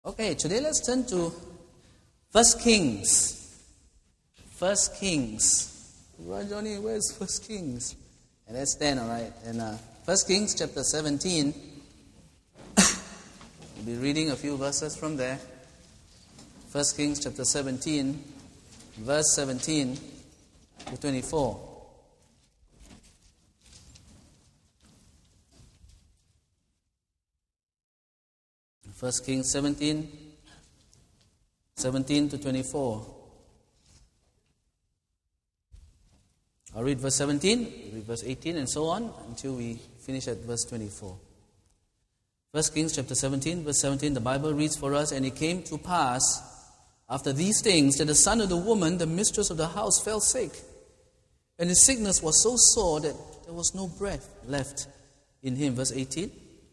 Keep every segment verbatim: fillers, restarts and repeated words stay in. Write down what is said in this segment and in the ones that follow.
Okay, today let's turn to First Kings. First Kings. Well, Johnny, where's First Kings? And let's stand, all right. And uh, First Kings chapter seventeen. We'll be reading a few verses from there. First Kings chapter seventeen, verse seventeen to twenty-four. First Kings seventeen, seventeen to twenty-four. I'll read verse seventeen, read verse eighteen, and so on until we finish at verse twenty-four. First Kings chapter seventeen, verse seventeen, the Bible reads for us, "And it came to pass after these things that the son of the woman, the mistress of the house, fell sick. And his sickness was so sore that there was no breath left in him." Verse eighteen.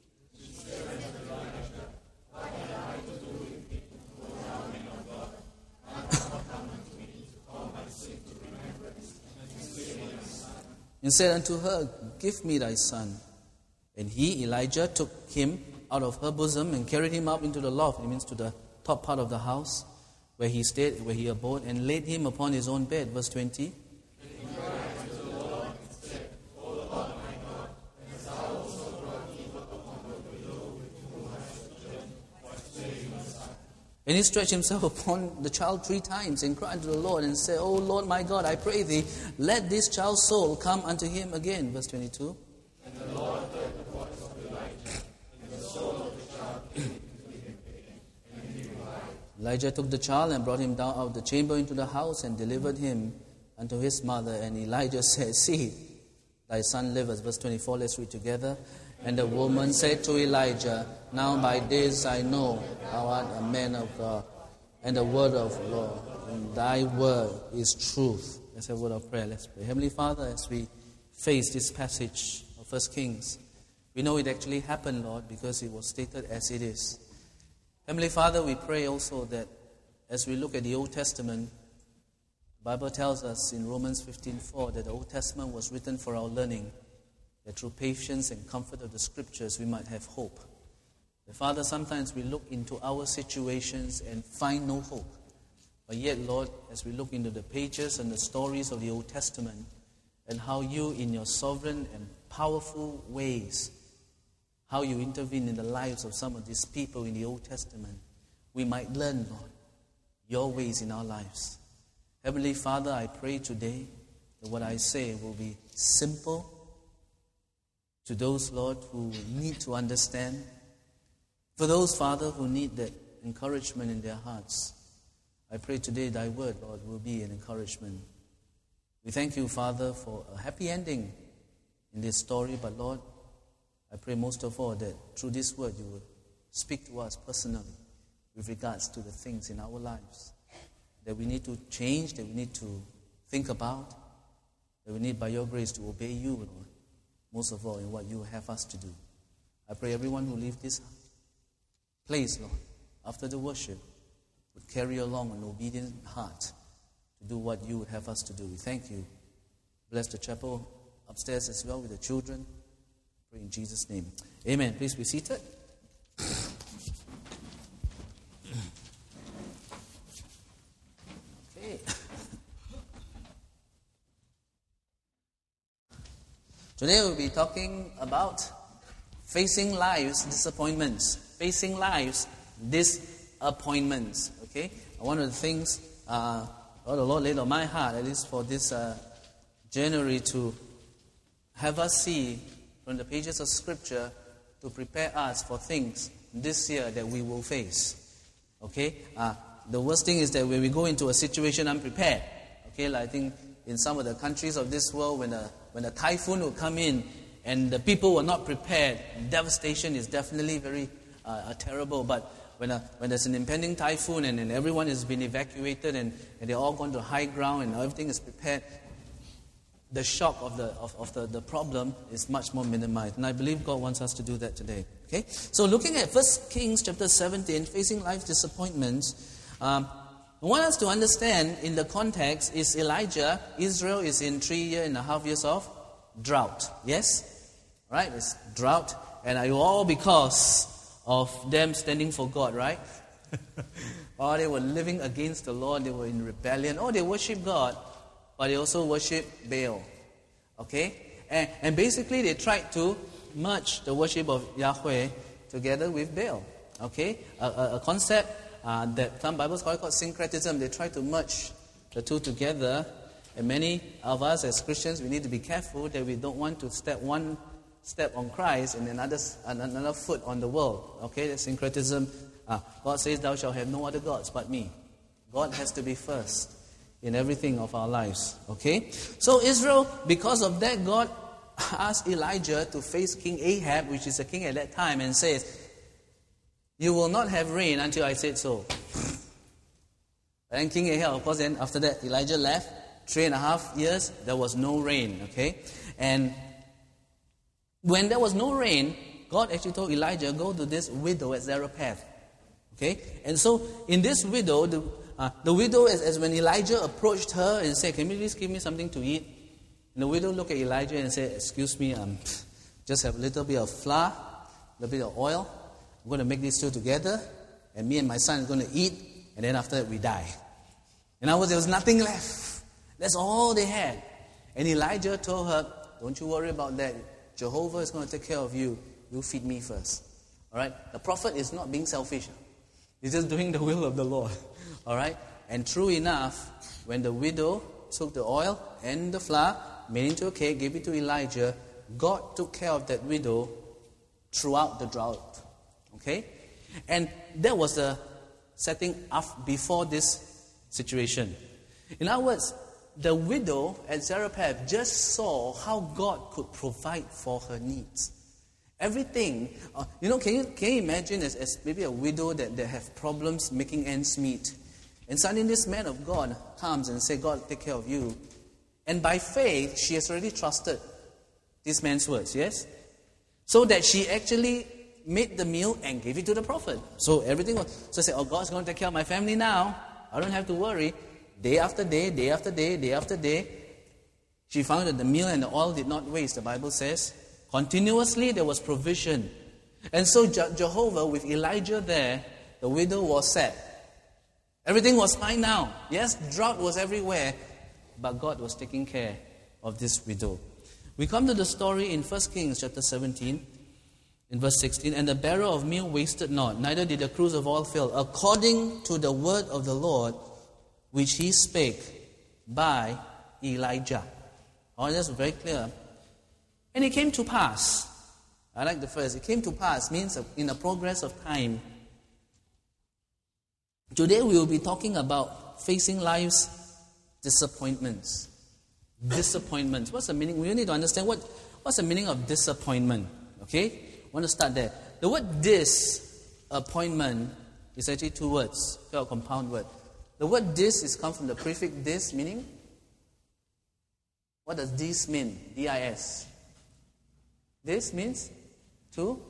And said unto her, "Give me thy son." And he, Elijah, took him out of her bosom and carried him up into the loft, it means to the top part of the house, where he stayed, where he abode, and laid him upon his own bed. Verse twenty. And he stretched himself upon the child three times and cried unto the Lord and said, "O Lord my God, I pray thee, let this child's soul come unto him again." Verse twenty-two. And the Lord heard the voice of Elijah, and the soul of the child came into him again, and he revived. Elijah took the child and brought him down out of the chamber into the house and delivered him unto his mother. And Elijah said, "See, thy son liveth." Verse twenty-four, let's read together. And the woman said to Elijah, "Now by this I know thou art a man of God, and the word of the Lord, and thy word is truth." Let's have a word of prayer. Let's pray. Heavenly Father, as we face this passage of First Kings, we know it actually happened, Lord, because it was stated as it is. Heavenly Father, we pray also that as we look at the Old Testament, the Bible tells us in Romans fifteen four that the Old Testament was written for our learning, that through patience and comfort of the Scriptures we might have hope. The Father, sometimes we look into our situations and find no hope. But yet, Lord, as we look into the pages and the stories of the Old Testament and how you, in your sovereign and powerful ways, how you intervene in the lives of some of these people in the Old Testament, we might learn, Lord, your ways in our lives. Heavenly Father, I pray today that what I say will be simple to those, Lord, who need to understand. For those, Father, who need that encouragement in their hearts, I pray today thy word, Lord, will be an encouragement. We thank you, Father, for a happy ending in this story. But, Lord, I pray most of all that through this word you will speak to us personally with regards to the things in our lives that we need to change, that we need to think about, that we need by your grace to obey you, Lord. Most of all, in what you have us to do. I pray everyone who leaves this place, Lord, after the worship, would carry along an obedient heart to do what you would have us to do. We thank you. Bless the chapel upstairs as well with the children. Pray in Jesus' name. Amen. Please be seated. Okay. Today we'll be talking about facing life's disappointments. Facing life's disappointments. Okay? One of the things uh, oh, the Lord laid on my heart, at least for this uh, January, to have us see from the pages of Scripture to prepare us for things this year that we will face. Okay? Uh, the worst thing is that when we go into a situation unprepared, okay, like I think in some of the countries of this world, when a When a typhoon will come in and the people were not prepared, devastation is definitely very uh, terrible. But when a, when there's an impending typhoon and, and everyone has been evacuated and, and they're all gone to high ground and everything is prepared, the shock of the of, of the, the problem is much more minimized. And I believe God wants us to do that today. Okay? So looking at First Kings chapter seventeen, facing life's disappointments, um, I want us to understand in the context is Elijah, Israel is in three year and a half years of drought. Yes? Right? It's drought. And all because of them standing for God, right? Or they were living against the Lord, they were in rebellion. Or they worship God, but they also worship Baal. Okay? And, and basically they tried to merge the worship of Yahweh together with Baal. Okay? A, a, a concept uh, that some Bible scholars call syncretism. They try to merge the two together. And many of us as Christians, we need to be careful that we don't want to step one step on Christ and another, another foot on the world. Okay? That's syncretism. Uh, God says, thou shalt have no other gods but me. God has to be first in everything of our lives. Okay? So Israel, because of that, God asked Elijah to face King Ahab, which is a king at that time, and says, you will not have rain until I said so. And King Ahab, of course, then after that, Elijah left. Three and a half years, there was no rain. Okay? And when there was no rain, God actually told Elijah, go to this widow at Zarephath. Okay? And so, in this widow, the, uh, the widow, as, as when Elijah approached her and said, can you please give me something to eat? And the widow looked at Elijah and said, excuse me, um, just have a little bit of flour, a little bit of oil. I'm going to make these two together, and me and my son are going to eat, and then after that we die. In other words, there was nothing left. That's all they had. And Elijah told her, don't you worry about that. Jehovah is going to take care of you. You feed me first. All right? The prophet is not being selfish. He's just doing the will of the Lord. All right? And true enough, when the widow took the oil and the flour, made into a cake, gave it to Elijah, God took care of that widow throughout the drought. Okay? And that was the setting up before this situation. In other words, the widow at Zarephath just saw how God could provide for her needs. Everything, uh, you know, can you can you imagine as, as maybe a widow that, that have problems making ends meet, and suddenly this man of God comes and says, God, take care of you. And by faith, she has already trusted this man's words, yes? So that she actually made the meal and gave it to the prophet. So everything was, so I said, oh, God's going to take care of my family now. I don't have to worry. Day after day, day after day, day after day, she found that the meal and the oil did not waste, the Bible says. Continuously, there was provision. And so Je- Jehovah, with Elijah there, the widow was set. Everything was fine now. Yes, drought was everywhere, but God was taking care of this widow. We come to the story in First Kings chapter seventeen, in verse sixteen. And the barrel of meal wasted not, neither did the cruse of oil fail, according to the word of the Lord, which he spake by Elijah. Oh, that's very clear. And it came to pass. I like the phrase. It came to pass means in the progress of time. Today we will be talking about facing life's disappointments. Disappointments. What's the meaning? We need to understand what, what's the meaning of disappointment. Okay? I want to start there. The word disappointment is actually two words. A compound word. The word dis is come from the prefix dis, meaning? What does dis mean? D I S. This means to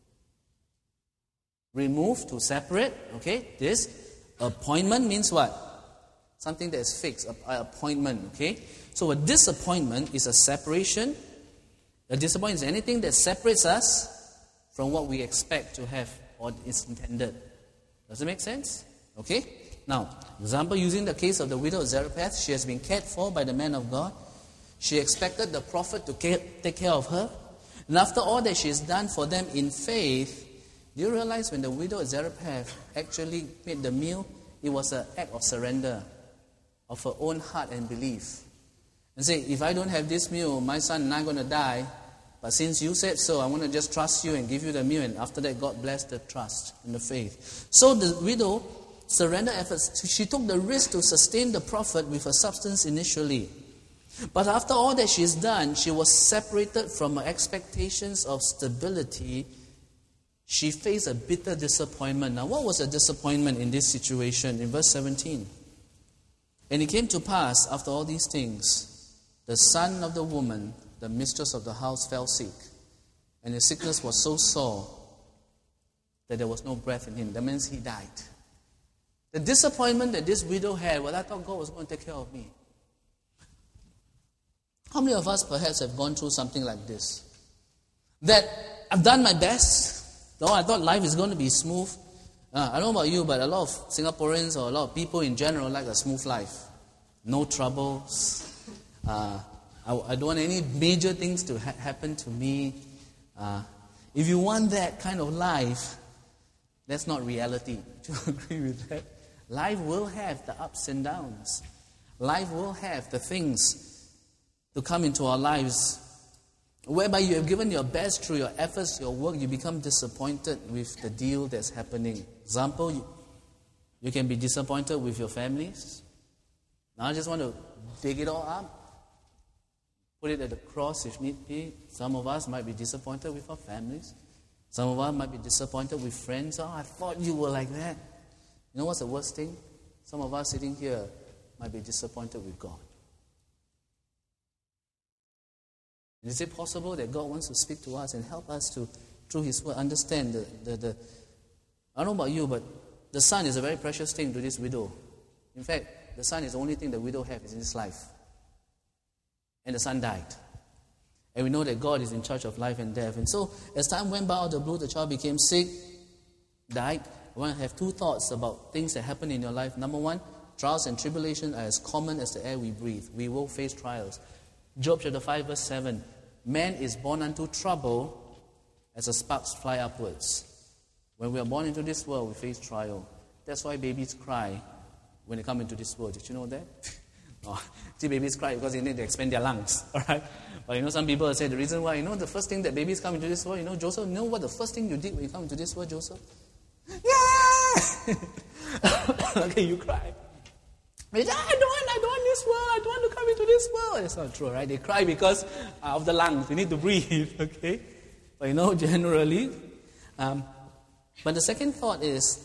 remove, to separate. Okay? This appointment means what? Something that is fixed, an appointment. Okay? So a disappointment is a separation. A disappointment is anything that separates us from what we expect to have or is intended. Does it make sense? Okay? Now, example, using the case of the widow of Zarephath, she has been cared for by the man of God. She expected the prophet to care, take care of her. And after all that she has done for them in faith, do you realize when the widow of Zarephath actually made the meal, it was an act of surrender of her own heart and belief. And say, if I don't have this meal, my son and I are going to die. But since you said so, I want to just trust you and give you the meal. And after that, God blessed the trust and the faith. So the widow surrendered efforts. She took the risk to sustain the prophet with her substance initially. But after all that she's done, she was separated from her expectations of stability. She faced a bitter disappointment. Now, what was a disappointment in this situation? In verse seventeen. And it came to pass, after all these things, the son of the woman, the mistress of the house, fell sick. And the sickness was so sore that there was no breath in him. That means he died. The disappointment that this widow had, well, I thought God was going to take care of me. How many of us perhaps have gone through something like this? That I've done my best. No, I thought life is going to be smooth. Uh, I don't know about you, but a lot of Singaporeans or a lot of people in general like a smooth life. No troubles. Uh, I, I don't want any major things to ha- happen to me. Uh, if you want that kind of life, that's not reality. Do you agree with that? Life will have the ups and downs. Life will have the things to come into our lives whereby you have given your best through your efforts, your work, you become disappointed with the deal that's happening. Example, you, you can be disappointed with your families. Now I just want to dig it all up, put it at the cross if need be. Some of us might be disappointed with our families. Some of us might be disappointed with friends. Oh, I thought you were like that. You know what's the worst thing? Some of us sitting here might be disappointed with God. Is it possible that God wants to speak to us and help us to, through His Word, understand the, the, the... I don't know about you, but the son is a very precious thing to this widow. In fact, the son is the only thing the widow has in his life. And the son died. And we know that God is in charge of life and death. And so, as time went by out of the blue, the child became sick, died. I want to have two thoughts about things that happen in your life. Number one, trials and tribulation are as common as the air we breathe. We will face trials. Job chapter five verse seven. Man is born unto trouble as the sparks fly upwards. When we are born into this world, we face trial. That's why babies cry when they come into this world. Did you know that? Oh, see, babies cry because they need to expand their lungs. Alright? But you know, some people say the reason why, you know, the first thing that babies come into this world, you know, Joseph, you know what the first thing you did when you come into this world, Joseph? Yeah! Okay, you cry. They say, I don't want, I don't want this world, I don't want to come into this world. That's not true, right? They cry because of the lungs. They need to breathe, okay? But you know, generally. Um, but the second thought is,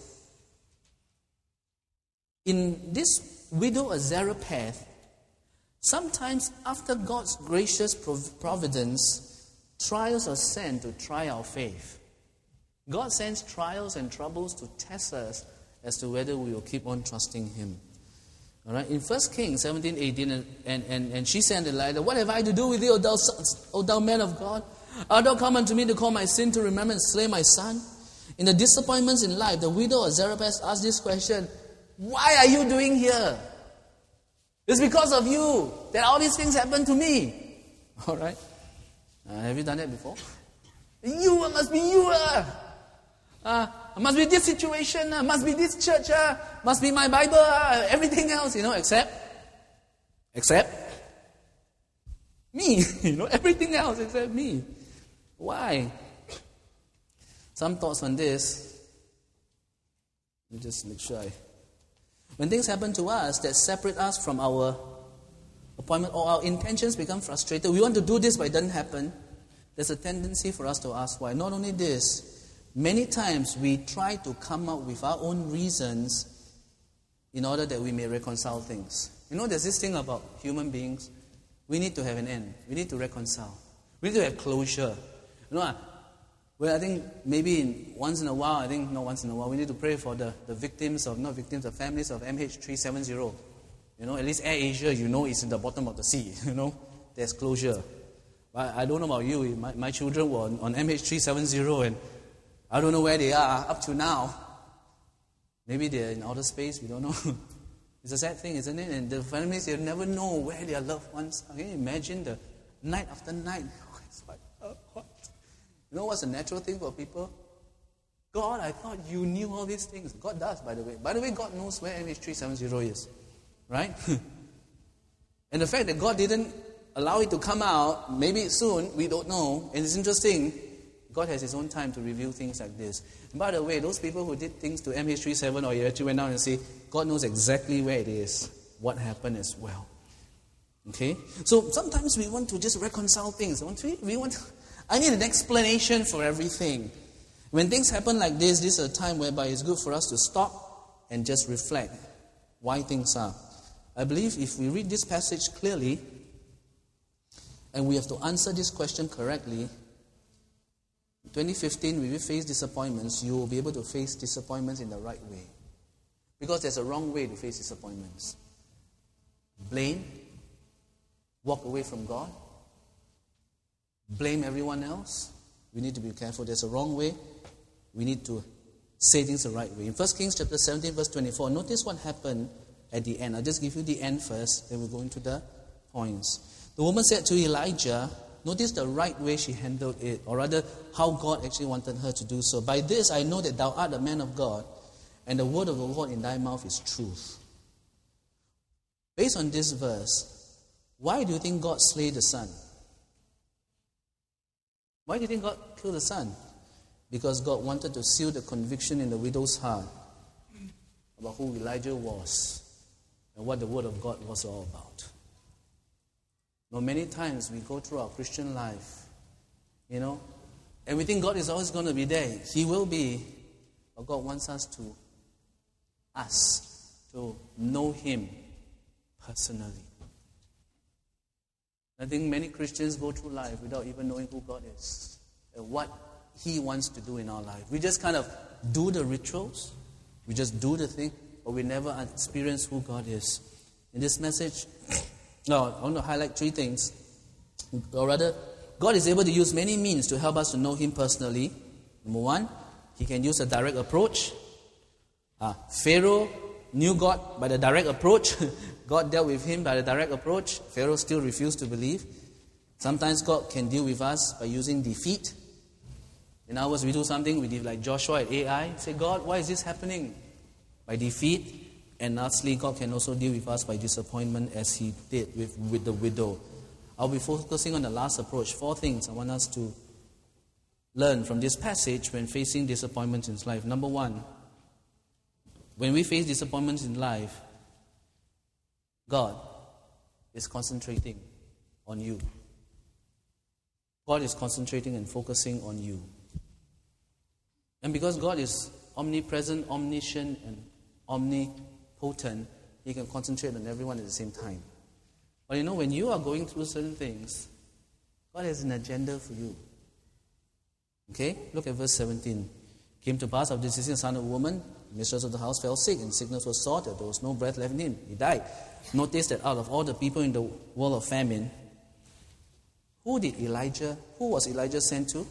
in this widow of Zarephath, sometimes after God's gracious providence, trials are sent to try our faith. God sends trials and troubles to test us as to whether we will keep on trusting Him. All right, in First Kings seventeen, eighteen, and, and, and, and she said to Elijah, what have I to do with thee, O thou, O thou man of God? Art thou come unto me to call my sin to remember and slay my son? In the disappointments in life, the widow of Zarephath asked this question, why are you doing here? It's because of you that all these things happen to me. All right, uh, have you done that before? You, must be you. Uh. Uh, must be this situation, uh, must be this church, uh, must be my Bible, uh, everything else, you know, except, except me, you know, everything else except me. Why? Some thoughts on this. Let me just make sure I... When things happen to us that separate us from our appointment or our intentions become frustrated, we want to do this but it doesn't happen, there's a tendency for us to ask why. Not only this, many times we try to come up with our own reasons in order that we may reconcile things. You know, there's this thing about human beings. We need to have an end. We need to reconcile. We need to have closure. You know, well, I think maybe in, once in a while, I think not once in a while, we need to pray for the, the victims of, not victims, the families of M H three seventy. You know, at least Air Asia, you know, is in the bottom of the sea. You know, there's closure. But I don't know about you. My, my children were on, on M H three seventy and I don't know where they are up to now. Maybe they're in outer space, we don't know. It's a sad thing, isn't it? And the families, they'll never know where their loved ones are. Can you imagine the night after night? It's like, uh, what? You know what's a natural thing for people? God, I thought you knew all these things. God does, by the way. By the way, God knows where M H three seventy is. Right? And the fact that God didn't allow it to come out, maybe soon, we don't know. And it's interesting. God has His own time to reveal things like this. And by the way, those people who did things to M H three seven or you actually went down and see, God knows exactly where it is, what happened as well. Okay? So sometimes we want to just reconcile things. We, we want, I need an explanation for everything. When things happen like this, this is a time whereby it's good for us to stop and just reflect why things are. I believe if we read this passage clearly, and we have to answer this question correctly, twenty fifteen, when we face disappointments, you will be able to face disappointments in the right way. Because there's a wrong way to face disappointments. Blame, walk away from God, blame everyone else. We need to be careful. There's a wrong way. We need to say things the right way. In First Kings chapter seventeen, verse twenty-four, notice what happened at the end. I'll just give you the end first, then we'll go into the points. The woman said to Elijah, notice the right way she handled it, or rather, how God actually wanted her to do so. By this I know that thou art a man of God, and the word of the Lord in thy mouth is truth. Based on this verse, why do you think God slayed the son? Why do you think God killed the son? Because God wanted to seal the conviction in the widow's heart about who Elijah was and what the word of God was all about. Now, many times we go through our Christian life, you know, and we think God is always going to be there. He will be, but God wants us to, us, to know Him personally. I think many Christians go through life without even knowing who God is and what He wants to do in our life. We just kind of do the rituals, we just do the thing, but we never experience who God is. In this message, now I want to highlight three things. Or rather, God is able to use many means to help us to know Him personally. Number one, He can use a direct approach. Uh, Pharaoh knew God by the direct approach. God dealt with him by the direct approach. Pharaoh still refused to believe. Sometimes God can deal with us by using defeat. In other words, we do something, we did like Joshua at Ai. Say, God, why is this happening? By defeat. And lastly, God can also deal with us by disappointment, as He did with, with the widow. I'll be focusing on the last approach. Four things I want us to learn from this passage when facing disappointments in life. Number one, when we face disappointments in life, God is concentrating on you. God is concentrating and focusing on you. And because God is omnipresent, omniscient, and omnipotent, He can concentrate on everyone at the same time. But you know, when you are going through certain things, God has an agenda for you. Okay? Look at verse seventeen. Came to pass, after this, the son of a woman, the mistress of the house, fell sick, and sickness was sore, that there was no breath left in him. He died. Notice that out of all the people in the world of famine, who did Elijah, who was Elijah sent to?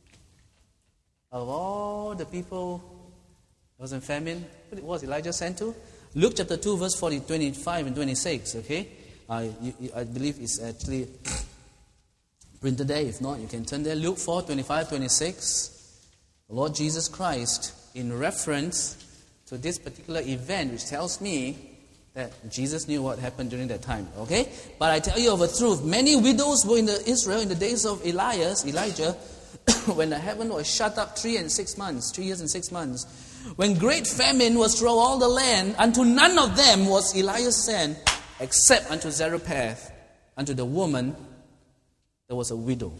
Of all the people that was in famine, who was Elijah sent to? Luke chapter two, verse forty, twenty-five and twenty-six, okay? I, you, I believe it's actually printed there. If not, you can turn there. Luke four, twenty-five, twenty-six. The Lord Jesus Christ, in reference to this particular event, which tells me that Jesus knew what happened during that time, okay? But I tell you of a truth, many widows were in the Israel in the days of Elias, Elijah, when the heaven was shut up three and six months, three years and six months, when great famine was throughout all the land, unto none of them was Elias sent, except unto Zarephath, unto the woman that was a widow.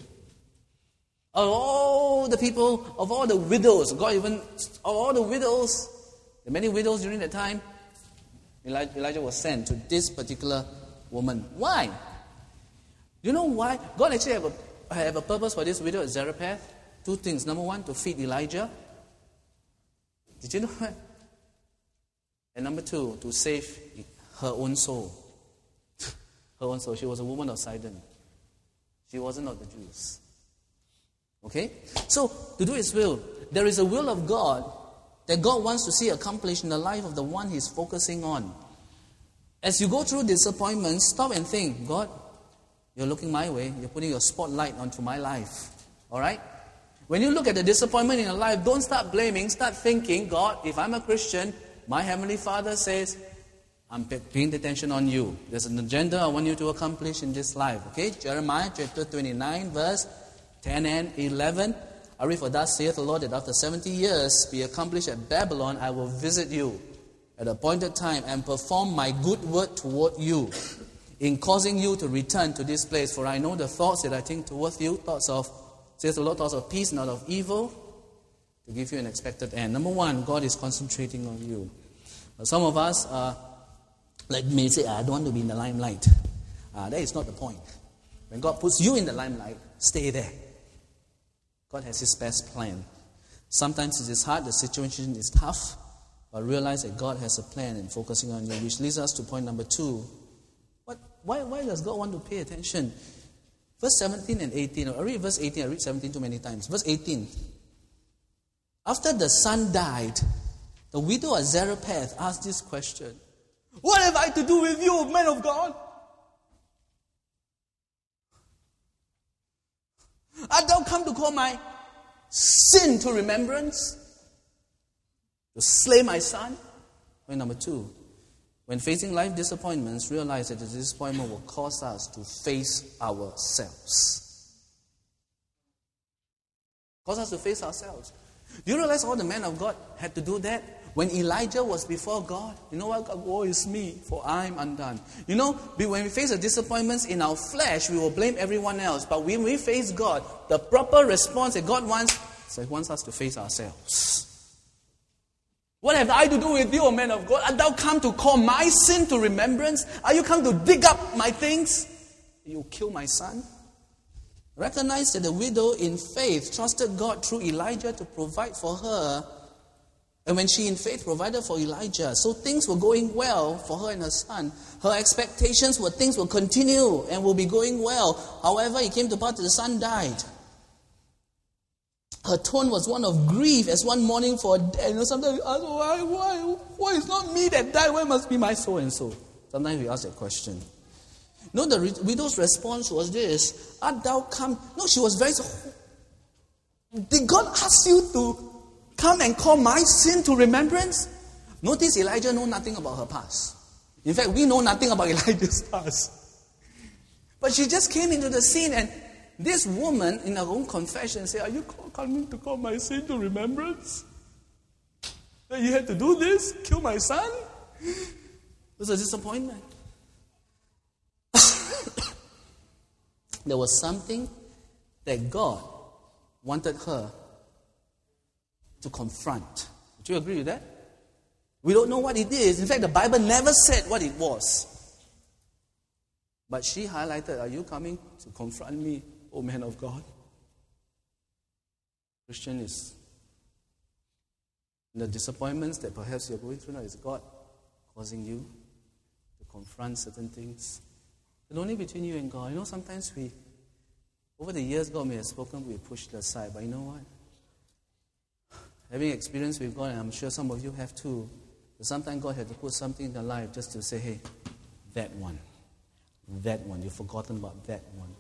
Of all the people, of all the widows, God even, of all the widows, the many widows during that time, Elijah, Elijah was sent to this particular woman. Why? You know why? God actually have a, have a purpose for this widow at Zarephath. Two things. Number one, to feed Elijah. Did you know that? And number two, to save her own soul. Her own soul. She was a woman of Sidon. She wasn't of the Jews. Okay? So, to do His will, there is a will of God that God wants to see accomplished in the life of the one He's focusing on. As you go through disappointments, stop and think, God, You're looking my way. You're putting your spotlight onto my life. Alright? When you look at the disappointment in your life, don't start blaming. Start thinking, God, if I'm a Christian, my Heavenly Father says, I'm paying attention on you. There's an agenda I want you to accomplish in this life. Okay? Jeremiah chapter twenty-nine, verse ten and eleven. I read, for thus saith the Lord, that after seventy years be accomplished at Babylon, I will visit you at appointed time and perform my good word toward you, in causing you to return to this place. For I know the thoughts that I think towards you, thoughts of, says the Lord, thoughts of peace, not of evil, to give you an expected end. Number one, God is concentrating on you. Some of us, uh, like may say, I don't want to be in the limelight. Uh, that is not the point. When God puts you in the limelight, stay there. God has His best plan. Sometimes it is hard, the situation is tough, but realize that God has a plan and focusing on you, which leads us to point number two. What, why, why does God want to pay attention? Verse seventeen and eighteen. I read verse eighteen, I read seventeen too many times. Verse eighteen. After the son died, the widow of Zarephath asked this question: "What have I to do with you, man of God? Art thou come to call my sin to remembrance? To slay my son?" Point number two. When facing life disappointments, realize that the disappointment will cause us to face ourselves. Cause us to face ourselves. Do you realize all the men of God had to do that? When Elijah was before God, you know what? God, woe is me, for I am undone. You know, when we face the disappointments in our flesh, we will blame everyone else. But when we face God, the proper response that God wants, so He wants us to face ourselves. What have I to do with you, O man of God? Art thou come to call my sin to remembrance? Are you come to dig up my things? You kill my son? Recognize that the widow in faith trusted God through Elijah to provide for her. And when she in faith provided for Elijah, so things were going well for her and her son. Her expectations were things will continue and will be going well. However, it came to pass that the son died. Her tone was one of grief as one mourning for a death. You know, sometimes we ask, why, why, why it's not me that died? Why must be my so-and-so? Sometimes we ask that question. No, the re- widow's response was this: "Art thou come?" No, she was very... Did God ask you to come and call my sin to remembrance? Notice Elijah knew nothing about her past. In fact, we know nothing about Elijah's past. But she just came into the scene, and this woman, in her own confession, said, "Are you coming to call my sin to remembrance? That you had to do this? Kill my son?" It was a disappointment. There was something that God wanted her to confront. Would you agree with that? We don't know what it is. In fact, the Bible never said what it was. But she highlighted, "Are you coming to confront me, O man of God?" Christian, is the disappointments that perhaps you're going through now, is God causing you to confront certain things? It's only between you and God. You know, sometimes we, over the years, God may have spoken, we pushed it aside. But you know what? Having experience with God, and I'm sure some of you have too, but sometimes God had to put something in their life just to say, "Hey, that one, that one, you've forgotten about that one."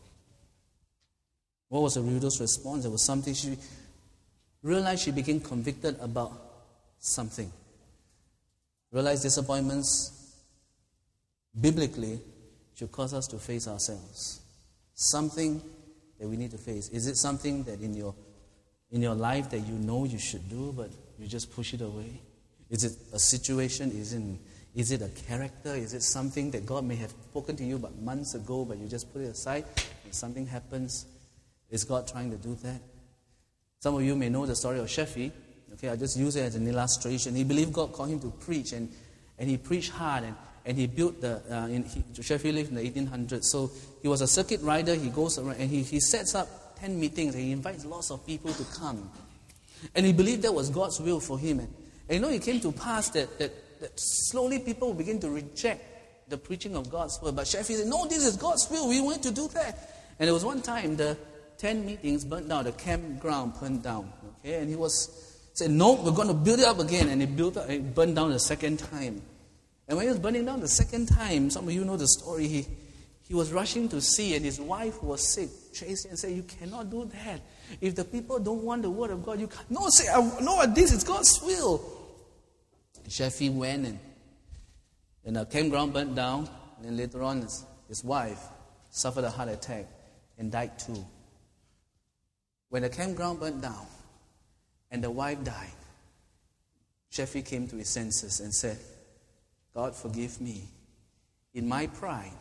What was the widow's response? There was something she realized. She became convicted about something. Realized disappointments, biblically, should cause us to face ourselves. Something that we need to face. Is it something that in your in your life that you know you should do, but you just push it away? Is it a situation? Is it, is it a character? Is it something that God may have spoken to you but months ago, but you just put it aside and something happens? Is God trying to do that? Some of you may know the story of Sheffy. Okay, I just use it as an illustration. He believed God called him to preach, and, and he preached hard, and, and he built the, uh, in, he, Sheffy lived in the eighteen hundreds, so he was a circuit rider. He goes around, and he, he sets up ten meetings, and he invites lots of people to come. And he believed that was God's will for him. And, and you know, it came to pass that, that, that slowly people would begin to reject the preaching of God's word. But Sheffy said, "No, this is God's will. We want to do that." And there was one time the ten meetings burnt down, the campground burned down. Okay, and he was said, "No, we're going to build it up again." And he built up, it burned down the second time. And when he was burning down the second time, some of you know the story. He he was rushing to see, and his wife was sick. Chased and said, "You cannot do that. If the people don't want the word of God, you can't." No, say, "No, this is God's will." Sheffy went, and and the campground burnt down. And then later on, his, his wife suffered a heart attack and died too. When the campground burnt down and the wife died, Sheffy came to his senses and said, "God, forgive me. In my pride,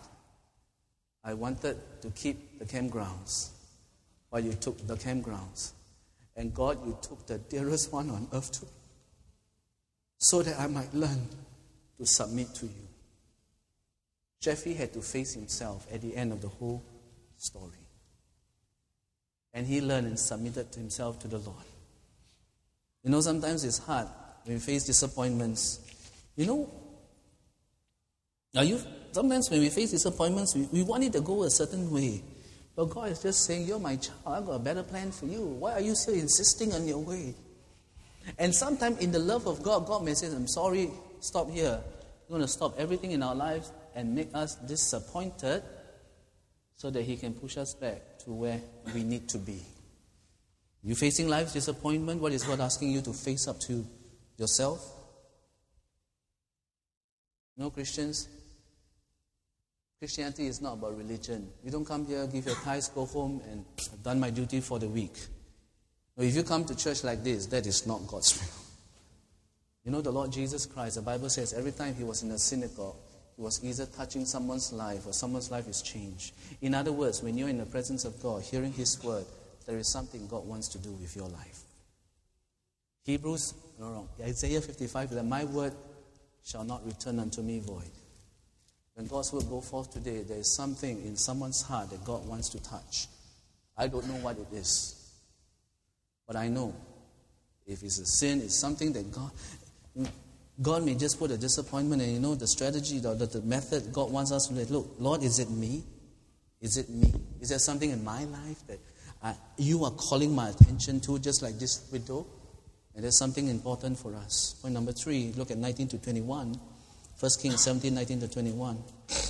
I wanted to keep the campgrounds, but you took the campgrounds. And God, you took the dearest one on earth to me, so that I might learn to submit to you." Sheffy had to face himself at the end of the whole story. And he learned and submitted to himself to the Lord. You know, sometimes it's hard when we face disappointments. You know, are you, sometimes when we face disappointments, we, we want it to go a certain way. But God is just saying, "You're my child. I've got a better plan for you. Why are you still insisting on your way?" And sometimes in the love of God, God may say, I'm sorry, stop here. He's going to stop everything in our lives and make us disappointed so that He can push us back to where we need to be. You facing life's disappointment? What is God asking you to face up to yourself? No, Christians, Christianity is not about religion. You don't come here, give your tithes, go home, and I've done my duty for the week. No, if you come to church like this, that is not God's will. You know, the Lord Jesus Christ, the Bible says every time He was in a synagogue, He was either touching someone's life or someone's life is changed. In other words, when you're in the presence of God, hearing His word, there is something God wants to do with your life. Hebrews, no wrong, Isaiah fifty-five, that my word shall not return unto me void. When God's word go forth today, there is something in someone's heart that God wants to touch. I don't know what it is. But I know if it's a sin, it's something that God God may just put a disappointment, and you know the strategy, the, the, the method God wants us to say, look, Lord, is it me? Is it me? Is there something in my life that uh, you are calling my attention to, just like this widow? And there's something important for us. Point number three, look at nineteen to twenty-one. First Kings seventeen, nineteen to twenty-one.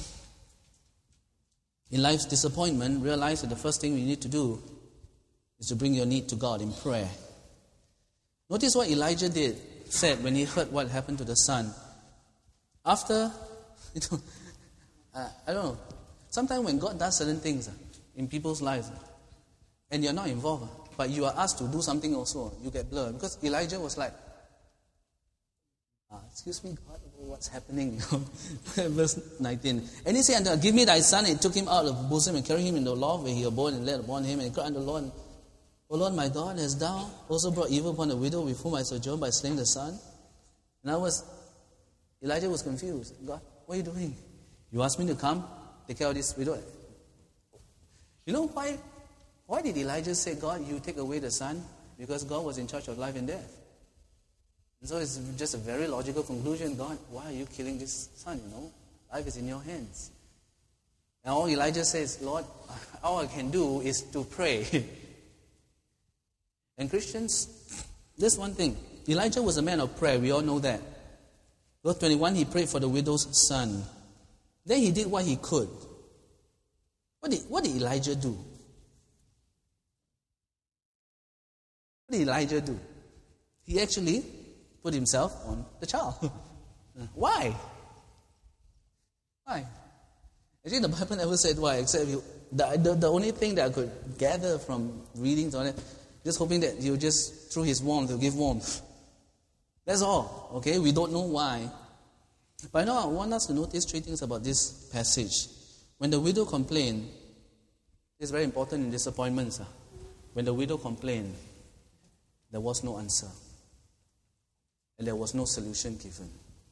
In life's disappointment, realize that the first thing we need to do is to bring your need to God in prayer. Notice what Elijah did, said when he heard what happened to the son. After, you know, uh, I don't know, sometimes when God does certain things uh, in people's lives, uh, and you're not involved, uh, but you are asked to do something also, you get blurred. Because Elijah was like, uh, excuse me, God, what's happening? Verse nineteen. And he said, give me thy son. And he took him out of the bosom and carried him in the loft where he abode and laid upon him. And he cried unto the Lord, O Lord my God, hast thou also brought evil upon the widow with whom I sojourn by slaying the son? And I was, Elijah was confused. God, what are you doing? You asked me to come, take care of this widow. You know why? Why did Elijah say, God, you take away the son? Because God was in charge of life and death. And so it's just a very logical conclusion. God, why are you killing this son? You know, life is in your hands. And all Elijah says, Lord, all I can do is to pray. And Christians, this one thing. Elijah was a man of prayer. We all know that. Verse twenty-one, he prayed for the widow's son. Then he did what he could. What did, what did Elijah do? What did Elijah do? He actually put himself on the child. Why? Why? Actually, the Bible never said why, except you, the, the, the only thing that I could gather from readings on it, just hoping that you just, through his warmth, he'll give warmth. That's all. Okay? We don't know why. But now I want us to notice three things about this passage. When the widow complained, it's very important in disappointments. Huh? When the widow complained, there was no answer. And there was no solution given.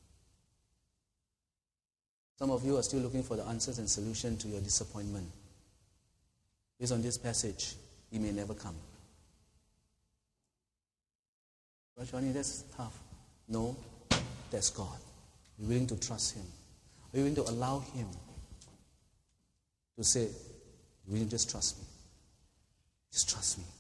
Some of you are still looking for the answers and solution to your disappointment. Based on this passage, it may never come. Well, Johnny, that's tough. No, that's God. You're willing to trust Him. Are you willing to allow Him to say, will you just trust me? Just trust me.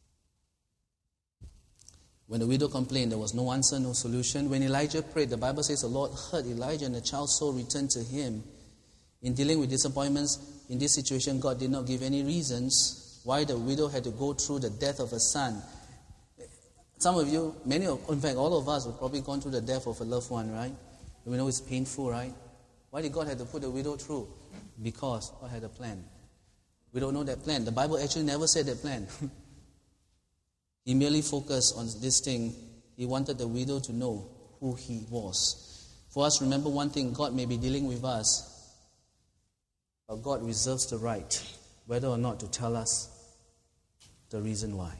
When the widow complained, there was no answer, no solution. When Elijah prayed, the Bible says the Lord heard Elijah and the child's soul returned to him. In dealing with disappointments, in this situation, God did not give any reasons why the widow had to go through the death of a son. Some of you, many of, in fact, all of us have probably gone through the death of a loved one, right? We know it's painful, right? Why did God have to put the widow through? Because God had a plan. We don't know that plan. The Bible actually never said that plan. He merely focused on this thing. He wanted the widow to know who he was. For us, remember one thing, God may be dealing with us, but God reserves the right, whether or not to tell us the reason why.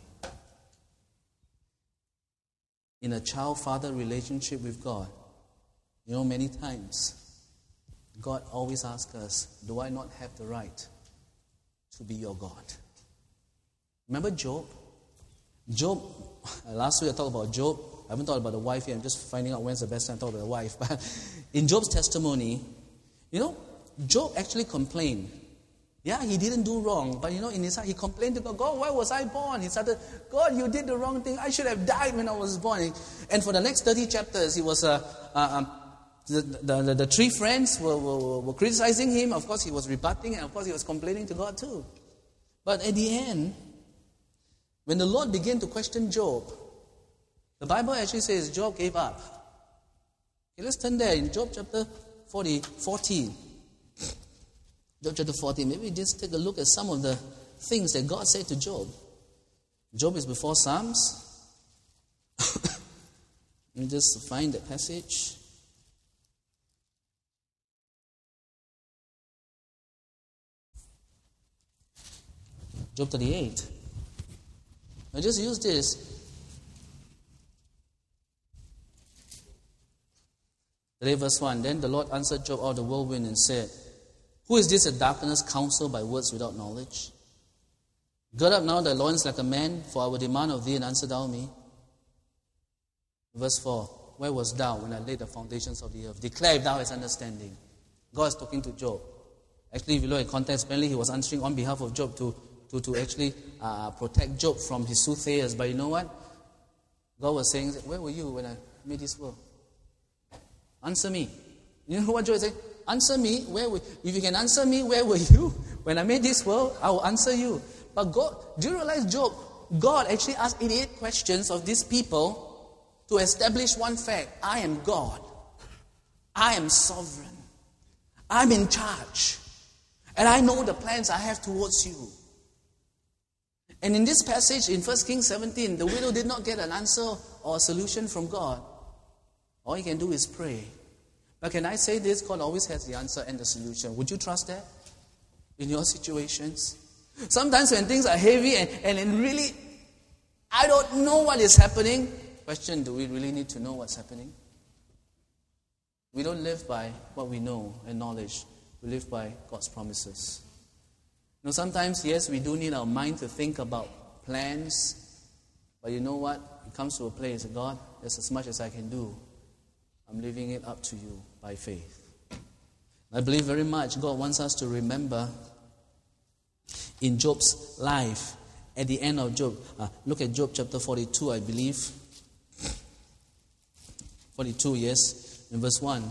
In a child-father relationship with God, you know, many times, God always asks us, do I not have the right to be your God? Remember Job? Job, last week I talked about Job. I haven't talked about the wife yet. I'm just finding out when's the best time to talk about the wife. But in Job's testimony, you know, Job actually complained Yeah, he didn't do wrong, but you know, in his heart, he complained to God, God, why was I born? He started, God, you did the wrong thing. I should have died when I was born. And for the next thirty chapters, he was, uh, uh, um, the, the, the, the three friends were, were, were criticizing him. Of course, he was rebutting, and of course, he was complaining to God too. But at the end, when the Lord began to question Job, the Bible actually says Job gave up. Okay, let's turn there in Job chapter forty, fourteen. Job chapter fourteen, maybe just take a look at some of the things that God said to Job. Job is before Psalms. Let me just find that passage. Job thirty-eight. Now just use this. thirty-eight verse one. Then the Lord answered Job out of the whirlwind and said, who is this that darkeneth counsel by words without knowledge? Gird up now thy loins like a man, for I will demand of thee, and answer thou me. Verse four. Where wast thou when I laid the foundations of the earth? Declare if thou hast understanding. God is talking to Job. Actually, if you look at context, apparently he was answering on behalf of Job to, to, to actually uh, protect Job from his soothsayers. But you know what? God was saying, where were you when I made this world? Answer me. You know what Job is saying? Answer me, where were, if you can answer me, where were you? When I made this world, I will answer you. But God, do you realize Job, God actually asked eighty-eight questions of these people to establish one fact. I am God. I am sovereign. I'm in charge. And I know the plans I have towards you. And in this passage, in First Kings seventeen, the widow did not get an answer or a solution from God. All you can do is pray. But can I say this? God always has the answer and the solution. Would you trust that in your situations? Sometimes when things are heavy and, and, and really, I don't know what is happening. Question, do we really need to know what's happening? We don't live by what we know and knowledge. We live by God's promises. You know, sometimes, yes, we do need our mind to think about plans. But you know what? It comes to a place, God, that's as much as I can do. I'm leaving it up to you by faith. I believe very much God wants us to remember in Job's life, at the end of Job. Uh, look at Job chapter forty-two, I believe. forty-two, yes, in verse one.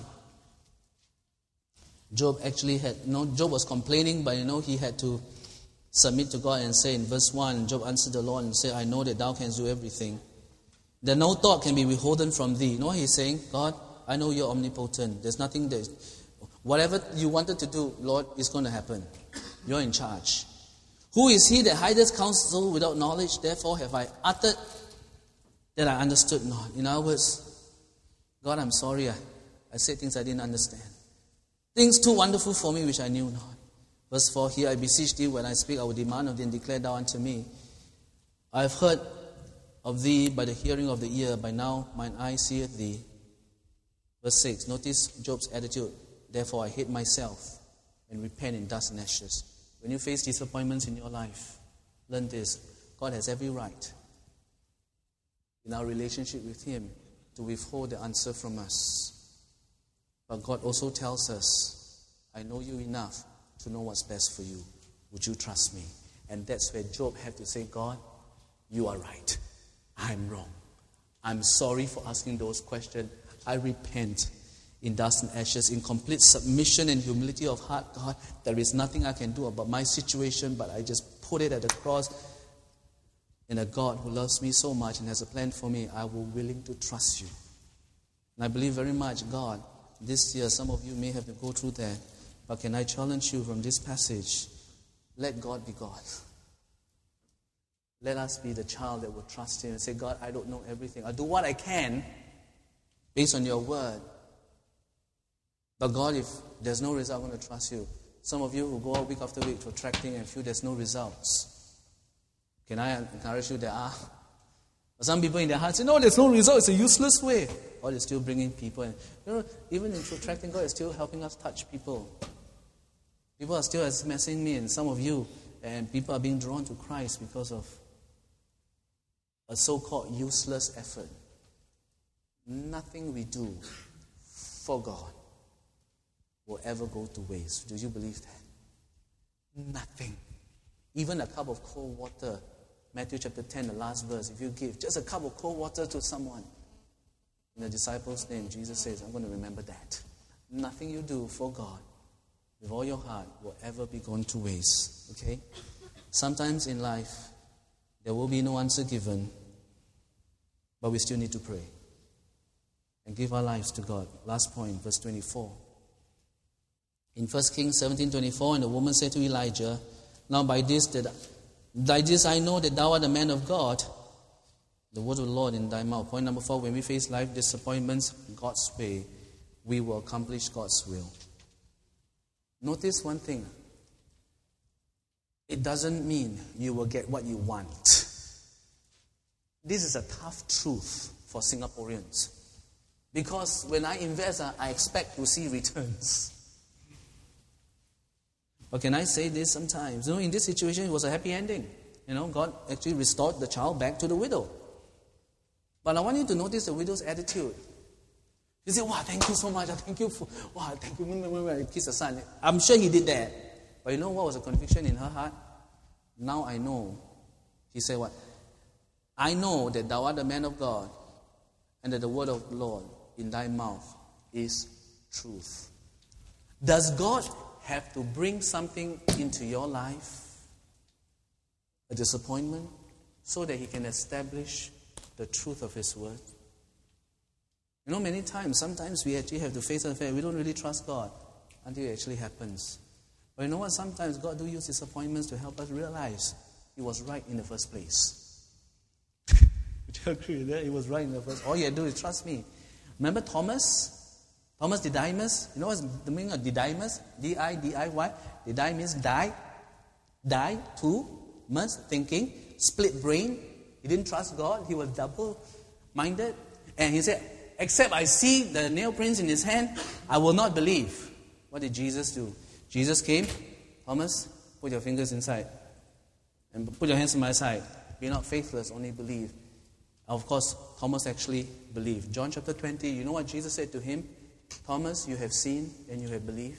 Job actually had, you know, Job was complaining, but you know, he had to submit to God and say in verse one, Job answered the Lord and said, I know that thou canst do everything. That no thought can be withholden from thee. You know what he's saying? God, I know you're omnipotent. There's nothing that... Whatever you wanted to do, Lord, is going to happen. You're in charge. Who is he that hideth counsel without knowledge? Therefore have I uttered that I understood not. In other words, God, I'm sorry. I, I said things I didn't understand. Things too wonderful for me which I knew not. Verse four, here I beseech thee, when I speak, I will demand of thee, and declare thou unto me. I have heard of thee by the hearing of the ear, by now mine eye seeth thee. Verse six, notice Job's attitude. Therefore I hate myself and repent in dust and ashes. When you face disappointments in your life, learn this. God has every right in our relationship with Him to withhold the answer from us. But God also tells us, I know you enough to know what's best for you. Would you trust me? And that's where Job had to say, God, you are right. I'm wrong. I'm sorry for asking those questions. I repent in dust and ashes, in complete submission and humility of heart. God, there is nothing I can do about my situation, but I just put it at the cross. And a God who loves me so much and has a plan for me, I will willing to trust you. And I believe very much, God, this year some of you may have to go through that. But can I challenge you from this passage? Let God be God. Let us be the child that will trust Him and say, God, I don't know everything. I'll do what I can based on your word. But God, if there's no result, I'm going to trust you. Some of you who go out week after week protracting and feel there's no results. Can I encourage you there are? Some people in their hearts say, no, there's no result. It's a useless way. God is still bringing people. And you know, even in protracting, God is still helping us touch people. People are still messing me and some of you, and people are being drawn to Christ because of a so-called useless effort. Nothing we do for God will ever go to waste. Do you believe that? Nothing. Even a cup of cold water. Matthew chapter ten, the last verse. If you give just a cup of cold water to someone, in the disciples' name, Jesus says, I'm going to remember that. Nothing you do for God with all your heart will ever be gone to waste. Okay? Sometimes in life, there will be no answer given, but we still need to pray and give our lives to God. Last point, verse twenty-four. In First Kings seventeen twenty-four, and the woman said to Elijah, Now by this did by this I know that thou art a man of God, the word of the Lord in thy mouth. Point number four, when we face life disappointments God's way, we will accomplish God's will. Notice one thing. It doesn't mean you will get what you want. This is a tough truth for Singaporeans. Because when I invest, I expect to see returns. But can I say this sometimes? You know, in this situation, it was a happy ending. You know, God actually restored the child back to the widow. But I want you to notice the widow's attitude. You say, wow, thank you so much. Thank you for, wow, thank you. Kiss the son. I'm sure he did that. But you know what was the conviction in her heart? Now I know. He said what? I know that thou art a man of God, and that the word of the Lord in thy mouth is truth. Does God have to bring something into your life, a disappointment, so that he can establish the truth of his word? You know, many times, sometimes we actually have to face the fact we don't really trust God until it actually happens. But you know what? Sometimes God do use disappointments to help us realize he was right in the first place. Would you agree with that? He was right in the first. All you have to do is trust me. Remember Thomas? Thomas Didymus? You know what's the meaning of Didymus? D I D I Y. Didy means die. Die. Two. Mus, thinking. Split brain. He didn't trust God. He was double-minded. And he said, except I see the nail prints in his hand, I will not believe. What did Jesus do? Jesus came. Thomas, put your fingers inside. And put your hands on my side. Be not faithless, only believe. Of course, Thomas actually believed. John chapter twenty, you know what Jesus said to him? Thomas, you have seen and you have believed.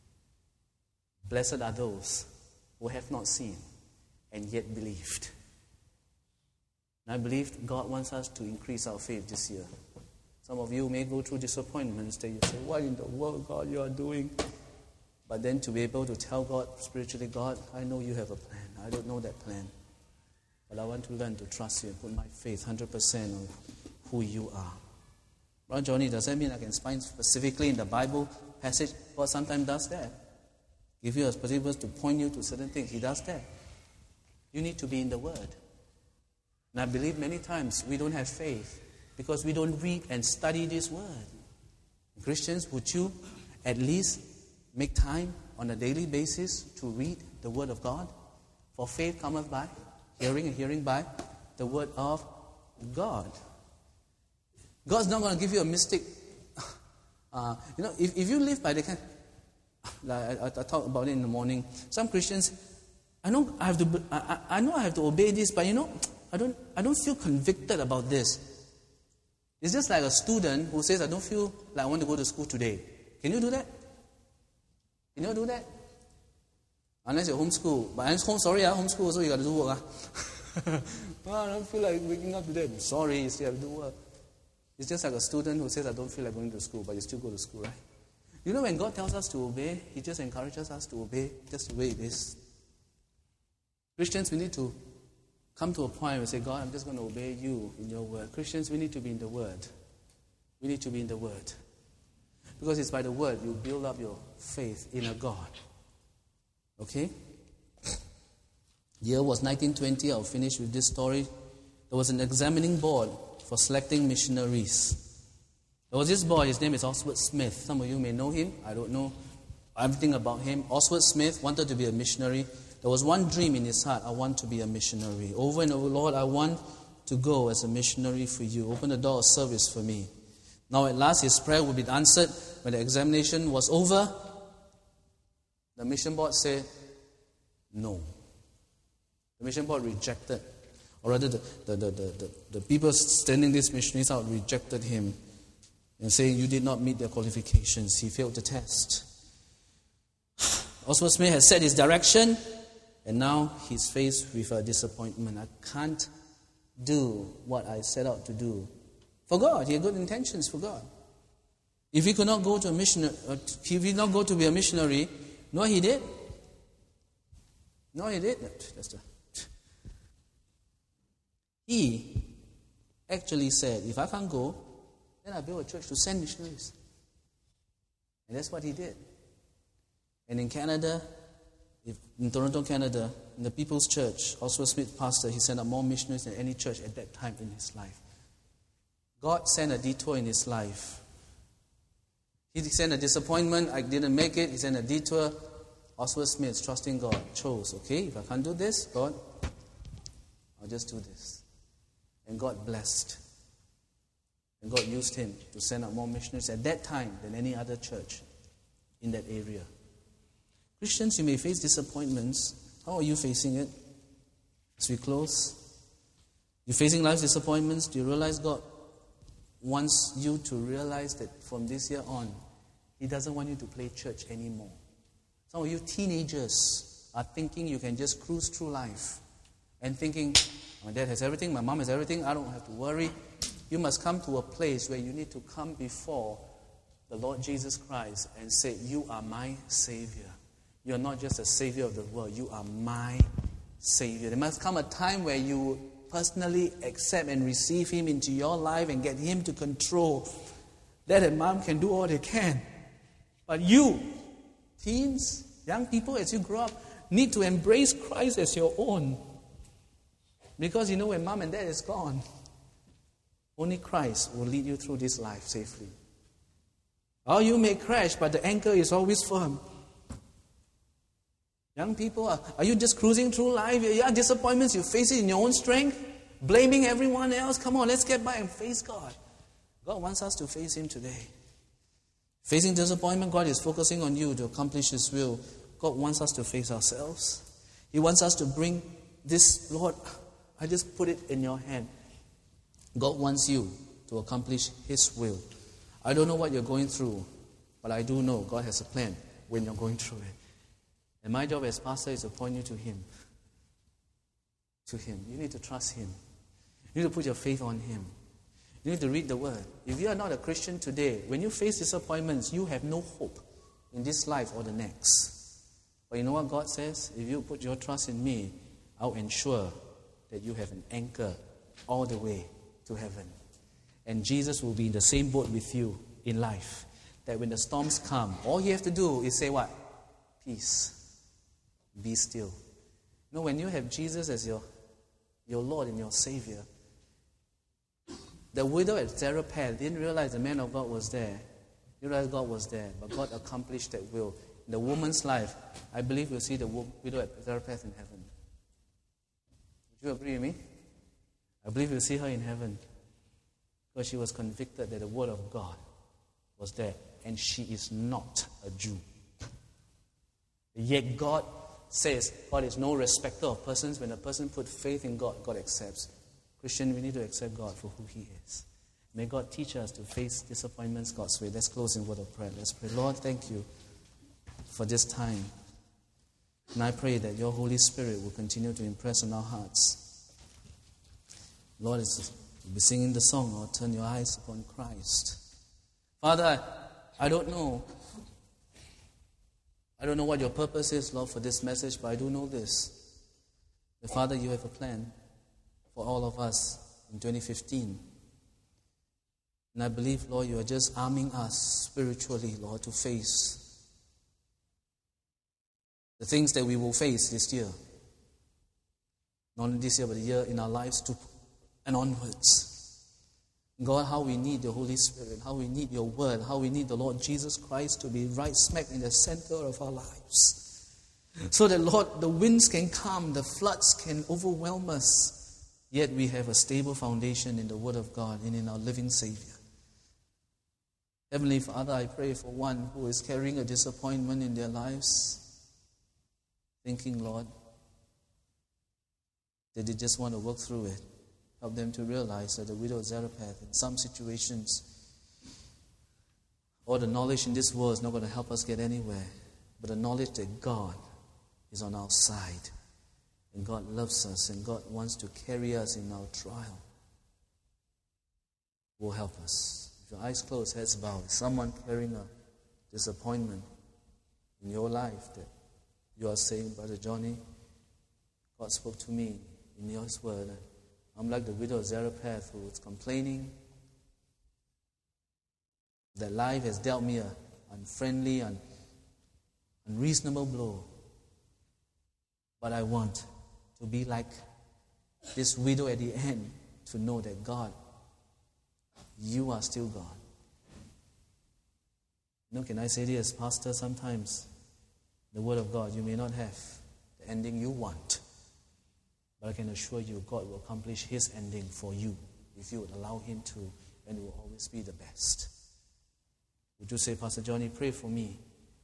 Blessed are those who have not seen and yet believed. And I believe God wants us to increase our faith this year. Some of you may go through disappointments that you say, what in the world, God, you are doing? But then to be able to tell God spiritually, God, I know you have a plan. I don't know that plan. But I want to learn to trust you and put my faith one hundred percent on who you are. Brother Johnny, does that mean I can find specifically in the Bible passage? God sometimes does that. Give you a specific verse to point you to certain things. He does that. You need to be in the Word. And I believe many times we don't have faith because we don't read and study this Word. Christians, would you at least make time on a daily basis to read the Word of God? For faith cometh by hearing, and hearing by the Word of God. God's not going to give you a mystic. Uh, you know, if, if you live by the kind, like I, I, I talked about it in the morning. Some Christians, I know I have to, I, I know I have to obey this, but you know, I don't, I don't feel convicted about this. It's just like a student who says, I don't feel like I want to go to school today. Can you do that? Can you do that? Unless you're homeschool. But I'm home, sorry, uh, homeschool, so you got to do work. Uh. Well, I don't feel like waking up today. I'm sorry, you still have to do work. It's just like a student who says, I don't feel like going to school, but you still go to school, right? You know, when God tells us to obey, He just encourages us to obey just the way it is. Christians, we need to come to a point where we say, God, I'm just going to obey you in your word. Christians, we need to be in the word. We need to be in the word. Because it's by the word you build up your faith in a God. Okay? The year was nineteen twenty. I'll finish with this story. There was an examining board for selecting missionaries. There was this boy, his name is Oswald Smith. Some of you may know him. I don't know everything about him. Oswald Smith wanted to be a missionary. There was one dream in his heart. I want to be a missionary. Over and over, Lord, I want to go as a missionary for you. Open the door of service for me. Now at last his prayer would be answered. When the examination was over, the mission board said, no. The mission board rejected. Or rather, the, the, the, the, the people standing these missionaries out rejected him and saying, you did not meet their qualifications. He failed the test. Oswald Smith has set his direction, and now he's faced with a disappointment. I can't do what I set out to do. For God, he had good intentions for God. If he could not go to a missionary, if he did not go to be a missionary, no, he did. No, he did. That's the, he actually said, if I can't go, then I build a church to send missionaries. And that's what he did. And in Canada, if, in Toronto, Canada, in the People's Church, Oswald Smith pastor, he sent out more missionaries than any church at that time in his life. God sent a detour in his life. He sent a disappointment, I didn't make it. He sent a detour. Oswald Smith, trusting God, chose, okay, if I can't do this, God, I'll just do this. And God blessed. And God used him to send out more missionaries at that time than any other church in that area. Christians, you may face disappointments. How are you facing it? As we close, you're facing life's disappointments. Do you realize God wants you to realize that from this year on, he doesn't want you to play church anymore. Some of you teenagers are thinking you can just cruise through life and thinking, my dad has everything, my mom has everything, I don't have to worry. You must come to a place where you need to come before the Lord Jesus Christ and say, you are my Savior. You are not just a Savior of the world, you are my Savior. There must come a time where you personally accept and receive him into your life and get him to control. Dad and mom can do all they can. But you, teens, young people, as you grow up, need to embrace Christ as your own. Because you know when mom and dad is gone, only Christ will lead you through this life safely. Or you may crash, but the anchor is always firm. Young people, are, are you just cruising through life? Yeah, disappointments, you face it in your own strength, blaming everyone else. Come on, let's get by and face God. God wants us to face him today. Facing disappointment, God is focusing on you to accomplish his will. God wants us to face ourselves. He wants us to bring this, Lord, I just put it in your hand. God wants you to accomplish his will. I don't know what you're going through, but I do know God has a plan when you're going through it. And my job as pastor is to point you to him. To him. You need to trust him. You need to put your faith on him. You need to read the word. If you are not a Christian today, when you face disappointments, you have no hope in this life or the next. But you know what God says? If you put your trust in me, I'll ensure that you have an anchor all the way to heaven. And Jesus will be in the same boat with you in life. That when the storms come, all you have to do is say what? Peace. Be still. You know, when you have Jesus as your, your Lord and your Savior, the widow at Zarephath didn't realize the man of God was there. You realize God was there, but God accomplished that will. In the woman's life, I believe we'll see the widow at Zarephath in heaven. Would you agree with me? I believe we'll see her in heaven because she was convicted that the word of God was there, and she is not a Jew. Yet God says God is no respecter of persons. When a person puts faith in God, God accepts. Christian, we need to accept God for who he is. May God teach us to face disappointments God's way. Let's close in word of prayer. Let's pray. Lord, thank you for this time. And I pray that your Holy Spirit will continue to impress on our hearts. Lord, as we'll be singing the song, Lord, turn your eyes upon Christ. Father, I don't know. I don't know what your purpose is, Lord, for this message, but I do know this. The Father, you have a plan for all of us in twenty fifteen. And I believe, Lord, you are just arming us spiritually, Lord, to face the things that we will face this year. Not only this year, but the year in our lives to and onwards. God, how we need the Holy Spirit, how we need your word, how we need the Lord Jesus Christ to be right smack in the center of our lives. So that, Lord, the winds can come, the floods can overwhelm us, yet we have a stable foundation in the word of God and in our living Savior. Heavenly Father, I pray for one who is carrying a disappointment in their lives, thinking, Lord, that they just want to work through it. Help them to realize that the widow of Zarephath, in some situations, all the knowledge in this world is not going to help us get anywhere. but the knowledge that God is on our side, and God loves us, and God wants to carry us in our trial, will help us. If your eyes closed, heads bowed, someone carrying a disappointment in your life that you are saying, Brother Johnny, God spoke to me in His word. I'm like the widow of Zarephath who was complaining that life has dealt me an unfriendly and unreasonable blow. But I want to be like this widow at the end, to know that God, you are still God. You know, can I say this, Pastor? Sometimes the Word of God, you may not have the ending you want, but I can assure you God will accomplish His ending for you if you would allow Him to, and it will always be the best. Would you say, Pastor Johnny, pray for me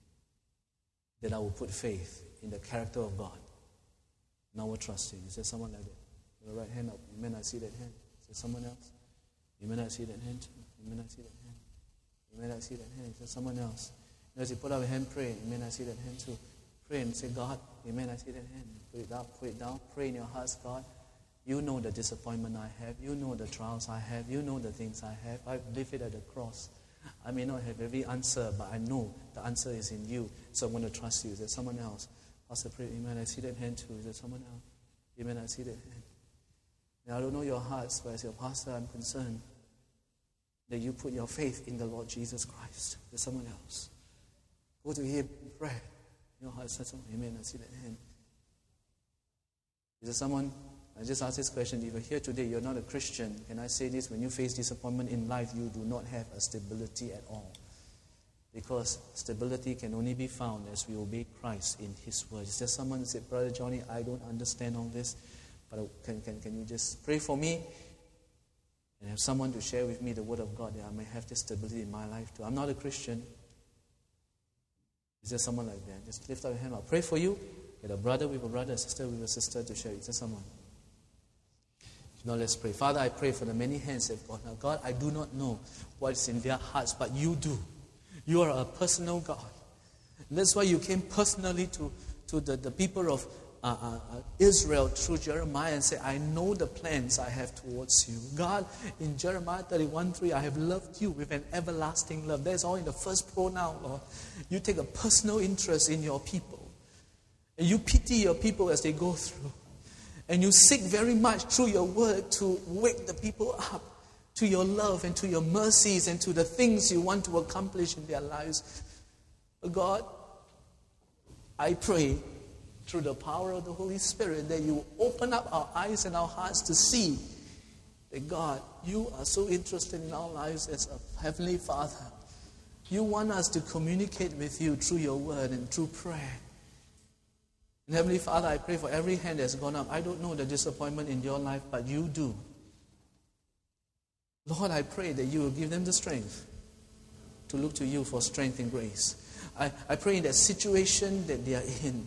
that I will put faith in the character of God, and I will trust Him? Is there someone like that? Your right hand up. Amen. I see that hand. Is there someone else? Amen. I see that hand too. Amen. I see that hand. Amen. I see that hand. Is there someone else? You know, as you put up a hand, pray. Amen. I see that hand too. Pray and say, God, amen. I see that hand. Put it down. Put it down. Pray in your hearts, God. You know the disappointment I have. You know the trials I have. You know the things I have. I've lived it at the cross. I may not have every answer, but I know the answer is in you. So I'm going to trust you. Is there someone else? Pastor, pray. Amen. I see that hand too. Is there someone else? Amen. I see that hand. Now, I don't know your hearts, but as your pastor, I'm concerned that you put your faith in the Lord Jesus Christ. There's someone else. Go to Him in prayer. Your heart says, amen. I see that hand. Is there someone? I just asked this question. If you're here today, you're not a Christian. Can I say this? When you face disappointment in life, you do not have a stability at all. Because stability can only be found as we obey Christ in His word. Is there someone who said, Brother Johnny, I don't understand all this, but can, can, can you just pray for me? And have someone to share with me the word of God that I may have this stability in my life too. I'm not a Christian. Is there someone like that? Just lift up your hand. I'll pray for you. Get a brother with a brother, a sister with a sister to share. Is there someone? Now let's pray. Father, I pray for the many hands that have gone out. God, I do not know what's in their hearts, but you do. You are a personal God. And that's why you came personally to, to the, the people of uh, uh, Israel through Jeremiah and said, I know the plans I have towards you. God, in Jeremiah thirty-one three, I have loved you with an everlasting love. That's all in the first pronoun, Lord. You take a personal interest in your people. And you pity your people as they go through. And you seek very much through your word to wake the people up to your love and to your mercies and to the things you want to accomplish in their lives. God, I pray through the power of the Holy Spirit that you open up our eyes and our hearts to see that, God, you are so interested in our lives as a Heavenly Father. You want us to communicate with you through your word and through prayer. And Heavenly Father, I pray for every hand that's gone up. I don't know the disappointment in your life, but you do. Lord, I pray that you will give them the strength to look to you for strength and grace. I, I pray in that situation that they are in.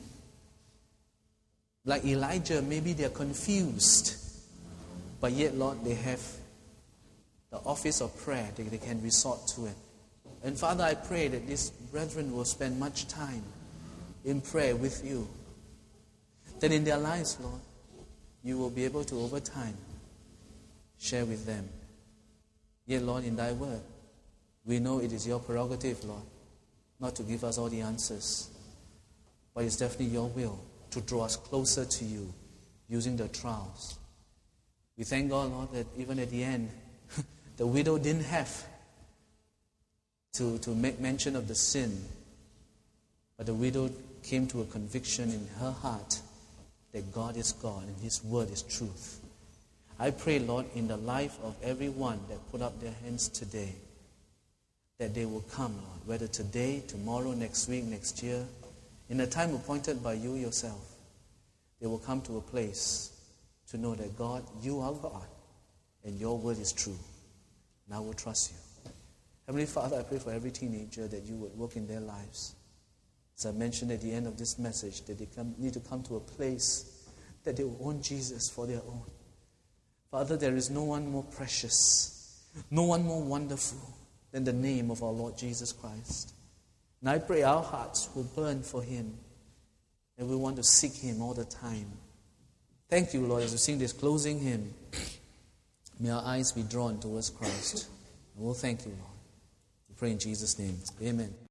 Like Elijah, maybe they are confused. But yet, Lord, they have the office of prayer that they can resort to it. And Father, I pray that these brethren will spend much time in prayer with you. That in their lives, Lord, you will be able to, over time, share with them. Yet, Lord, in thy word, we know it is your prerogative, Lord, not to give us all the answers. But it's definitely your will to draw us closer to you using the trials. We thank God, Lord, that even at the end, the widow didn't have to, to make mention of the sin. But the widow came to a conviction in her heart that God is God and His word is truth. I pray, Lord, in the life of everyone that put up their hands today, that they will come, Lord, whether today, tomorrow, next week, next year, in a time appointed by you yourself, they will come to a place to know that, God, you are God and your word is true. And I will trust you. Heavenly Father, I pray for every teenager that you would work in their lives. As I mentioned at the end of this message, that they come, need to come to a place that they will own Jesus for their own. Father, there is no one more precious, no one more wonderful than the name of our Lord Jesus Christ. And I pray our hearts will burn for Him, and we want to seek Him all the time. Thank you, Lord, as we sing this closing hymn. May our eyes be drawn towards Christ. And we'll thank you, Lord. We pray in Jesus' name. Amen.